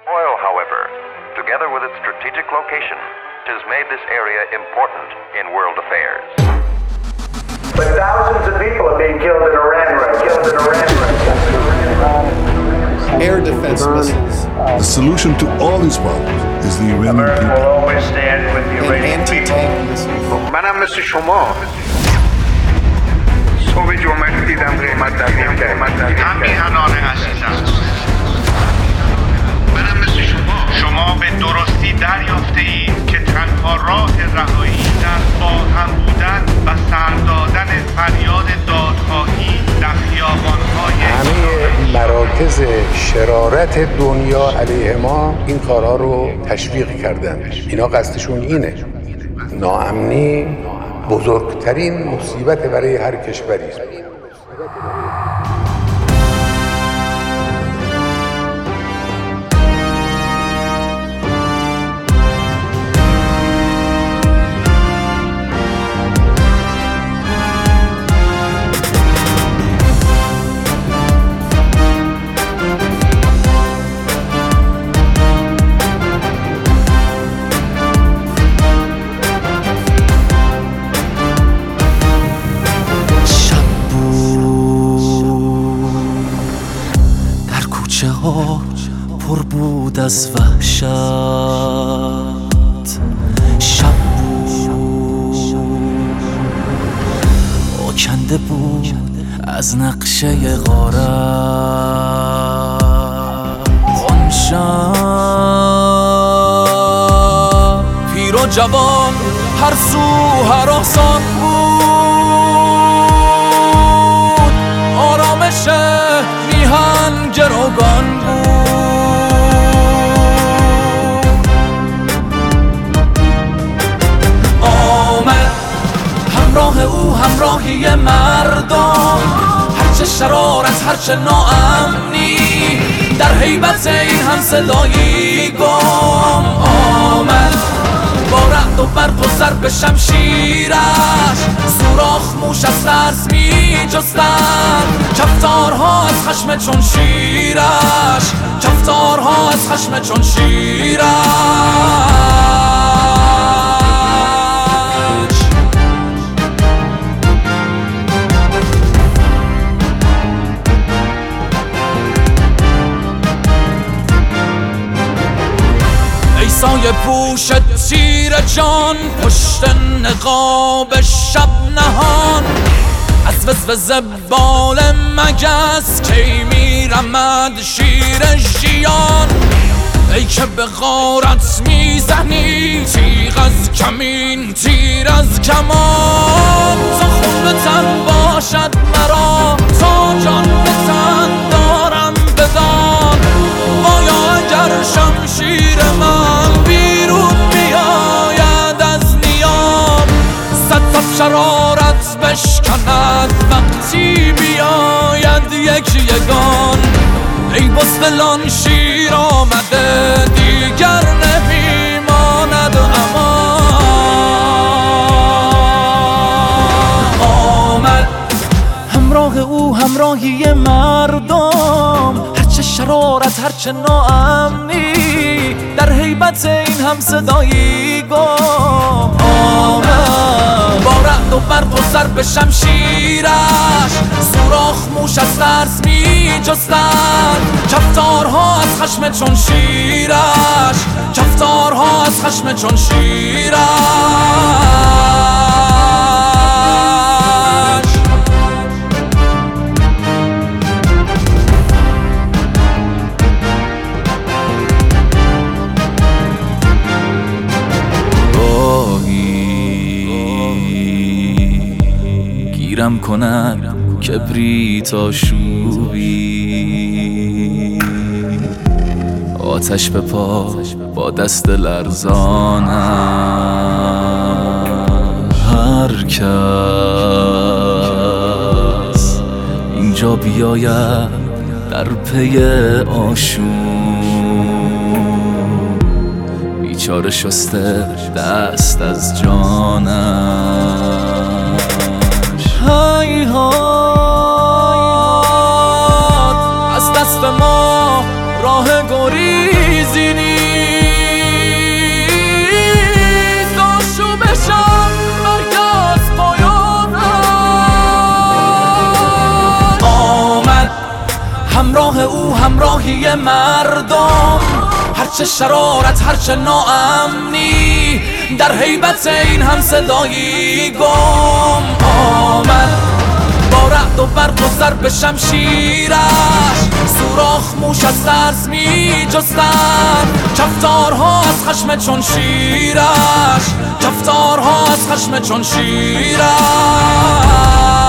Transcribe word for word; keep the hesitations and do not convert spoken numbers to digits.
Oil, however, together with its strategic location, has made this area important in world affairs. But thousands of people are being killed in Iran right now. Killed in Iran right now. Air defense missiles. The solution to all these problems is the Iranian America people. will always stand with the And Iranian people. anti-tank missiles. منم مثل شما صبح جمعه دیدم قیمت تغییر کرد. هم میهنان عزیزم، منم مثل شما شما به درستی دریافته اید که تنها راه رهایی در با هم بودن و سر دادن فریاد دادخواهی در خیابان‌های همه مراکز شرارت دنیا علیه ما این کارها رو تشویق کردن. اینا قصدشون اینه. ناامنی بزرگترین مصیبت برای هر کشوری است. پر بود از وحشت، شب بود آکنده بود از نقشه غارت. آن شب پیر و جوان هر سو هراسان بود، آرامش میهن گروگان بود. همراه او همراهی مردم، هرچه شرارت هرچه ناامنی، در هیبت این هم صدایی گم آمد. با رعد و برق و ضرب شمشیرش سوراخ موش از ترس می جستند. کفتارها از خشم چون شیرش، کفتارها از خشم چون شیرش. سایه پوش تیر جان پشت نقاب شب نهان، از وزوز بال مگس کی میرمد شیر ژیان. ای که به غارت میزنی تیغ از کمین تیر از کمان، تا خون به تن باشد مرا تا جان به تن دارم بدان. آیا اگر شمشیر من بیرون بیاید از نیام، صد صف شرارت بشکند وقتی بیاید یک یگان. ای بزدلان شیر آمده دیگر نمیماند امان. آمد همراه او همراهی مردم، هرچه شرارت هرچه ناامنی، در هیبت این هم صدایی گم آمد. با رعد و برق و ضرب شمشیرش سوراخ موش از ترس می جستند. کفتارها از خشم چون شیرش، کفتارها از خشم چون شیرش. گیرم کند کبریت آشوبی، آتش به پا با دست لرزانم. هر کس اینجا بیاید در پی آشوب، بیچاره شسته دست از جانم. هیهات از دست ما راه گریزی او همراهی مردم، هرچه شرارت هرچه ناامنی، در هیبت این هم صدایی گم آمد. با رعد و برق و ضرب شمشیرش سوراخ موش از ترس می جستند، کفتارها از خشم چون شیرش، کفتارها از خشم چون شیرش.